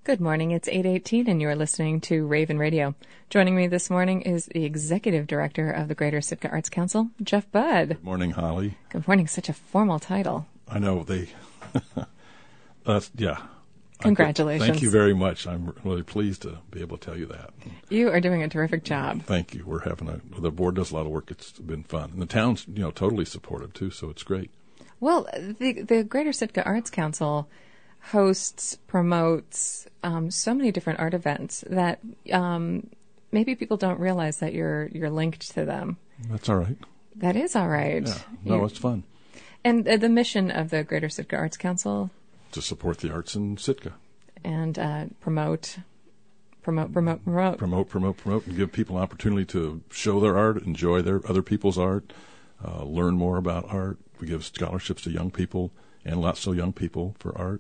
Good morning. It's 8:18 and you're listening to Raven Radio. Joining me this morning is the Executive Director of the Greater Sitka Arts Council, Jeff Budd. Good morning, Holly. Good morning. Such a formal title. I know they, yeah. Congratulations. Thank you very much. I'm really pleased to be able to tell you that. You are doing a terrific job. Thank you. The board does a lot of work. It's been fun. And the town's, totally supportive too, so it's great. Well, the Greater Sitka Arts Council hosts, promotes so many different art events that maybe people don't realize that you're linked to them. That's all right. That is all right. Yeah. No, it's fun. And the mission of the Greater Sitka Arts Council? To support the arts in Sitka. And promote, and give people an opportunity to show their art, enjoy their other people's art, learn more about art. We give scholarships to young people and lots of young people for art.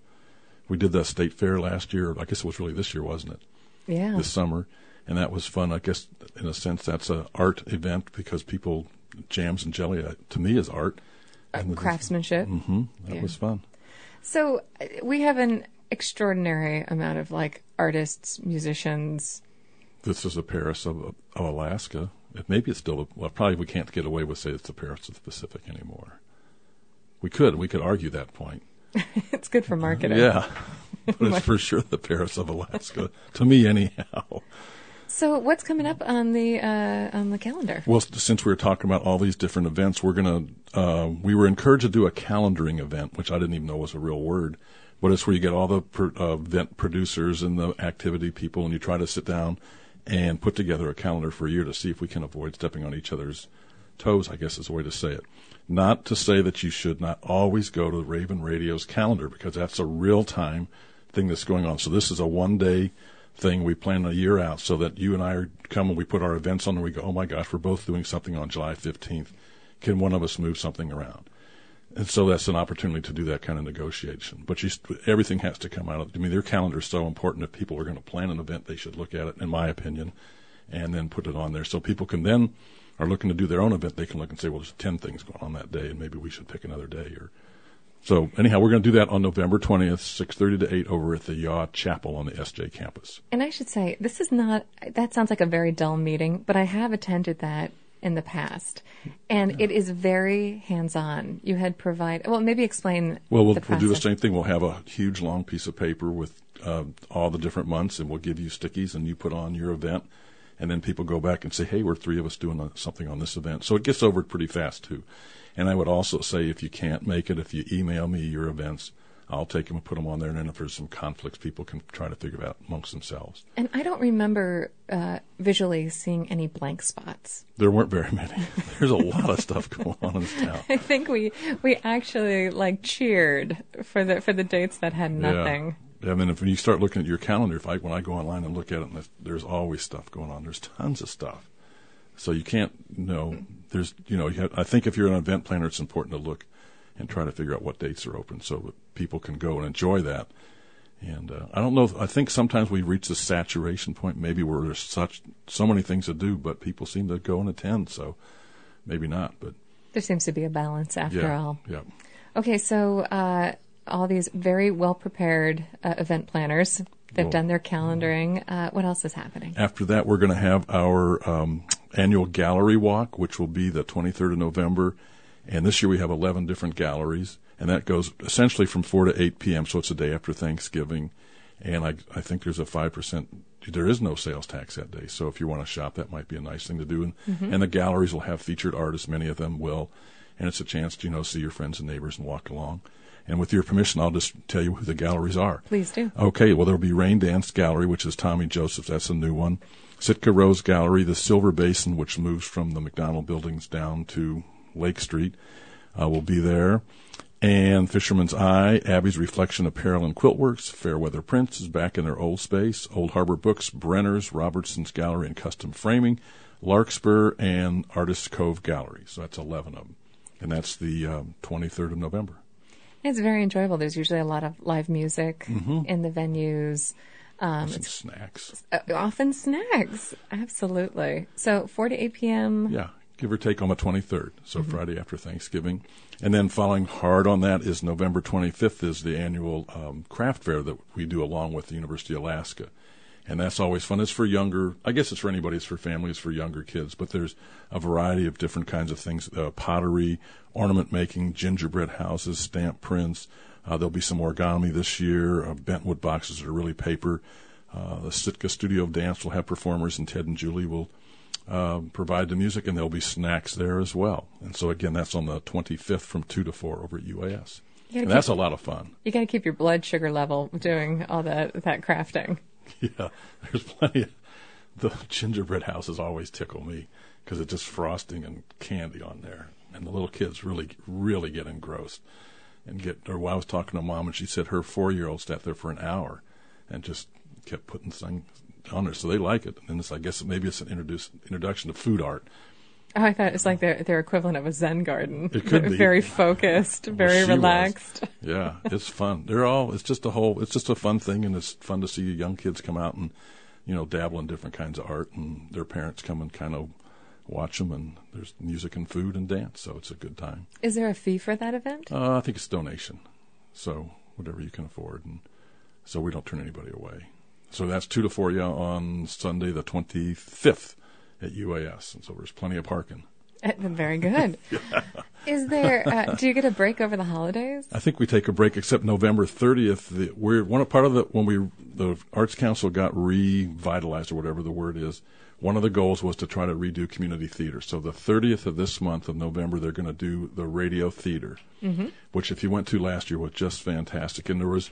We did the state fair last year. I guess it was really this year, wasn't it? Yeah. This summer. And that was fun. I guess, in a sense, that's an art event because people, jams and jelly, to me, is art. Craftsmanship. That was fun. So we have an extraordinary amount of, artists, musicians. This is the Paris of Alaska. Maybe it's still, probably we can't get away with saying it's the Paris of the Pacific anymore. We could argue that point. It's good for marketing. Yeah, but it's for sure the Paris of Alaska, to me anyhow. So what's coming up on the calendar? Well, since we were talking about all these different events, we were encouraged to do a calendaring event, which I didn't even know was a real word, but it's where you get all the event producers and the activity people, and you try to sit down and put together a calendar for a year to see if we can avoid stepping on each other's toes, I guess is the way to say it. Not to say that you should not always go to Raven Radio's calendar, because that's a real-time thing that's going on. So this is a one-day thing we plan a year out, so that you and I come and we put our events on and we go, oh my gosh, we're both doing something on July 15th. Can one of us move something around? And so that's an opportunity to do that kind of negotiation. But everything has to come out of, their calendar is so important. If people are going to plan an event, they should look at it, in my opinion, and then put it on there. So people can then, are looking to do their own event, they can look and say, well, there's 10 things going on that day, and maybe we should pick another day. So anyhow, we're going to do that on November 20th, 6:30 to 8 over at the Yaw Chapel on the SJ campus. And I should say, that sounds like a very dull meeting, but I have attended that in the past. And It is very hands-on. You had maybe explain we'll the process. do the same thing. We'll have a huge long piece of paper with all the different months, and we'll give you stickies, and you put on your event. And then people go back and say, hey, we're three of us doing something on this event. So it gets over pretty fast, too. And I would also say, if you can't make it, if you email me your events, I'll take them and put them on there. And then if there's some conflicts, people can try to figure it out amongst themselves. And I don't remember visually seeing any blank spots. There weren't very many. There's a lot of stuff going on in this town. I think we actually cheered for the dates that had nothing. Yeah. I mean, if you start looking at your calendar, when I go online and look at it, there's always stuff going on. There's tons of stuff. So you can't, I think if you're an event planner, it's important to look and try to figure out what dates are open so that people can go and enjoy that. And I don't know, I think sometimes we reach the saturation point, maybe where there's so many things to do, but people seem to go and attend, so maybe not. But there seems to be a balance after all. Yeah. Okay, so all these very well-prepared event planners. They've done their calendaring. What else is happening? After that, we're going to have our annual gallery walk, which will be the 23rd of November. And this year we have 11 different galleries. And that goes essentially from 4 to 8 p.m., so it's the day after Thanksgiving. And I think there's a 5%, there is no sales tax that day. So if you want to shop, that might be a nice thing to do. And the galleries will have featured artists, many of them will. And it's a chance to, see your friends and neighbors and walk along. And with your permission, I'll just tell you who the galleries are. Please do. Okay, well, there'll be Rain Dance Gallery, which is Tommy Joseph's. That's a new one. Sitka Rose Gallery, the Silver Basin, which moves from the McDonald buildings down to Lake Street, will be there. And Fisherman's Eye, Abby's Reflection Apparel and Quilt Works, Fairweather Prints is back in their old space. Old Harbor Books, Brenner's, Robertson's Gallery and Custom Framing, Larkspur, and Artist Cove Gallery. So that's 11 of them. And that's the 23rd of November. It's very enjoyable. There's usually a lot of live music in the venues. Some snacks. Often snacks. Absolutely. So 4 to 8 p.m. Yeah. give or take on the 23rd, so Friday after Thanksgiving. And then following hard on that is November 25th is the annual craft fair that we do along with the University of Alaska. And that's always fun. It's for younger, I guess it's for anybody. It's for families, for younger kids. But there's a variety of different kinds of things, pottery, ornament making, gingerbread houses, stamp prints. There'll be some origami this year, bent wood boxes that are really paper. The Sitka Studio of Dance will have performers, and Ted and Julie will provide the music, and there'll be snacks there as well. And so, again, that's on the 25th from 2 to 4 over at UAS. And that's a lot of fun. You got to keep your blood sugar level doing all that crafting. Yeah, there's plenty of the gingerbread houses always tickle me because it's just frosting and candy on there. And the little kids really, really get engrossed. Or I was talking to Mom, and she said her 4-year-old sat there for an hour and just kept putting things on there. So they like it. And I guess maybe it's an introduction to food art. Oh, I thought it's like their equivalent of a Zen garden. It could be. Very focused, very relaxed. Yeah, it's fun. It's just a fun thing, and it's fun to see young kids come out and, dabble in different kinds of art, and their parents come and kind of watch them, and there's music and food and dance, so it's a good time. Is there a fee for that event? I think it's donation, so whatever you can afford, and so we don't turn anybody away. So that's 2 to 4 on Sunday the 25th. At UAS, and so there's plenty of parking. Very good. Yeah. Is there? Do you get a break over the holidays? I think we take a break, except November 30th. When the Arts Council got revitalized, or whatever the word is. One of the goals was to try to redo community theater. So the 30th of this month of November, they're going to do the radio theater, which if you went to last year was just fantastic. And there was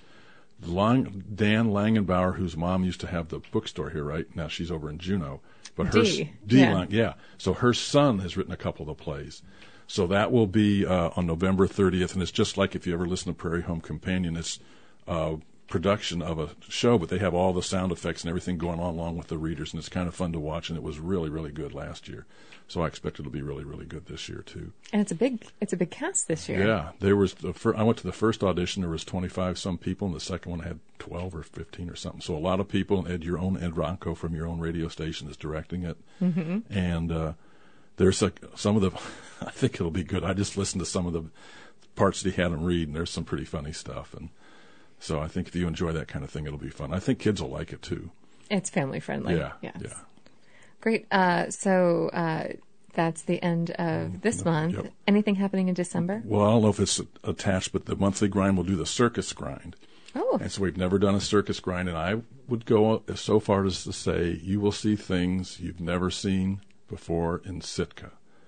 Dan Langenbauer, whose mom used to have the bookstore here, right? Now she's over in Juneau. But yeah. So her son has written a couple of the plays. So that will be on November 30th, and it's just like if you ever listen to Prairie Home Companion, it's a production of a show, but they have all the sound effects and everything going on along with the readers, and it's kind of fun to watch, and it was really, really good last year. So I expect it'll be really, really good this year too. And it's a big cast this year. Yeah, I went to the first audition. There was 25 some people, and the second one had 12 or 15 or something. So a lot of people. And Ed Ronco from your own radio station is directing it, and there's some of the. I think it'll be good. I just listened to some of the parts that he had him read, and there's some pretty funny stuff. And so I think if you enjoy that kind of thing, it'll be fun. I think kids will like it too. It's family friendly. Yeah. Yes. Yeah. Great. So that's the end of this month. Yep. Anything happening in December? Well, I don't know if it's attached, but the monthly grind will do the circus grind. Oh. And so we've never done a circus grind, and I would go so far as to say you will see things you've never seen before in Sitka.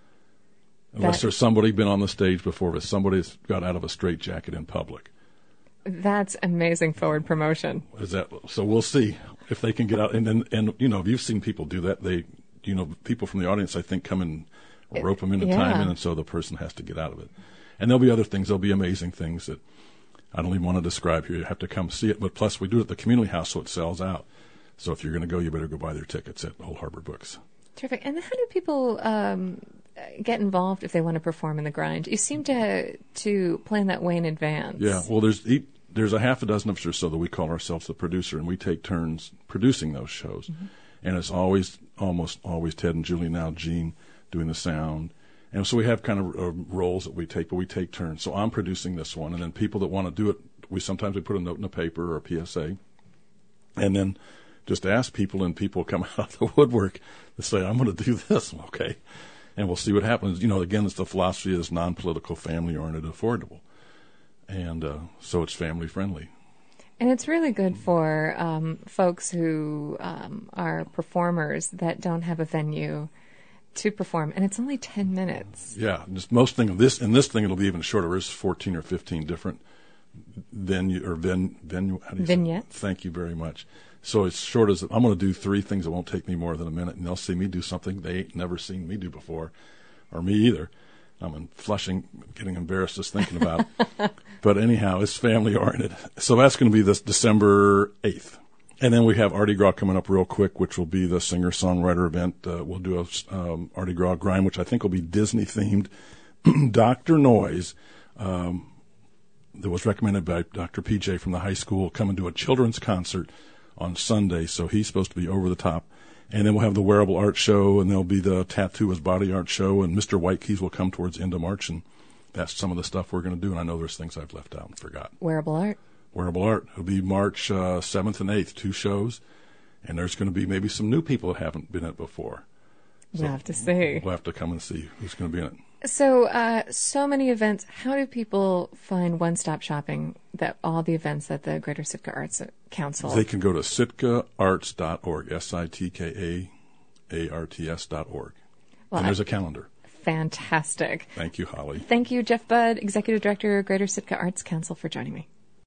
Unless there's somebody been on the stage before, but somebody's got out of a straitjacket in public. That's amazing forward promotion. So we'll see if they can get out. And if you've seen people do that, people from the audience, I think, come and rope them into time, and so the person has to get out of it. And there'll be other things. There'll be amazing things that I don't even want to describe here. You have to come see it. But plus, we do it at the community house, so it sells out. So if you're going to go, you better go buy their tickets at Old Harbor Books. Terrific. And how do people get involved if they want to perform in the grind? You seem to plan that way in advance. Yeah. Well, there's a half a dozen of us or so that we call ourselves the producer, and we take turns producing those shows. And it's almost always Ted and Julie, now Gene, doing the sound. And so we have kind of roles that we take, but we take turns. So I'm producing this one, and then people that want to do it, we put a note in the paper or a PSA, and then just ask people, and people come out of the woodwork to say, I'm going to do this, okay? And we'll see what happens. Again, it's the philosophy is non-political, family-oriented, affordable. And so it's family-friendly. And it's really good for folks who are performers that don't have a venue to perform. And it's only 10 minutes. Yeah. Most thing, this thing, it'll be even shorter. There's 14 or 15 different venue. Vignettes. Thank you very much. So it's short as I'm going to do 3 things that won't take me more than a minute, and they'll see me do something they ain't never seen me do before, or me either. I'm flushing, getting embarrassed just thinking about it. But anyhow, it's family-oriented. So that's going to be this December 8th. And then we have Artie Gras coming up real quick, which will be the singer-songwriter event. We'll do a Artie Gras grind, which I think will be Disney-themed. Dr. Noise, that was recommended by Dr. PJ from the high school, come and do a children's concert on Sunday, so he's supposed to be over the top. And then we'll have the wearable art show, and there'll be the tattoo as body art show, and Mr. White Keys will come towards the end of March, and that's some of the stuff we're going to do. And I know there's things I've left out and forgot. Wearable art. Wearable art. It'll be March 7th and 8th, 2 shows, and there's going to be maybe some new people that haven't been in it before. We'll have to see. We'll have to come and see who's going to be in it. So, so many events. How do people find one-stop shopping, that all the events at the Greater Sitka Arts Council? They can go to sitkaarts.org, SITKAARTS.org. Well, and there's a calendar. Fantastic. Thank you, Holly. Thank you, Jeff Budd, Executive Director, Greater Sitka Arts Council, for joining me.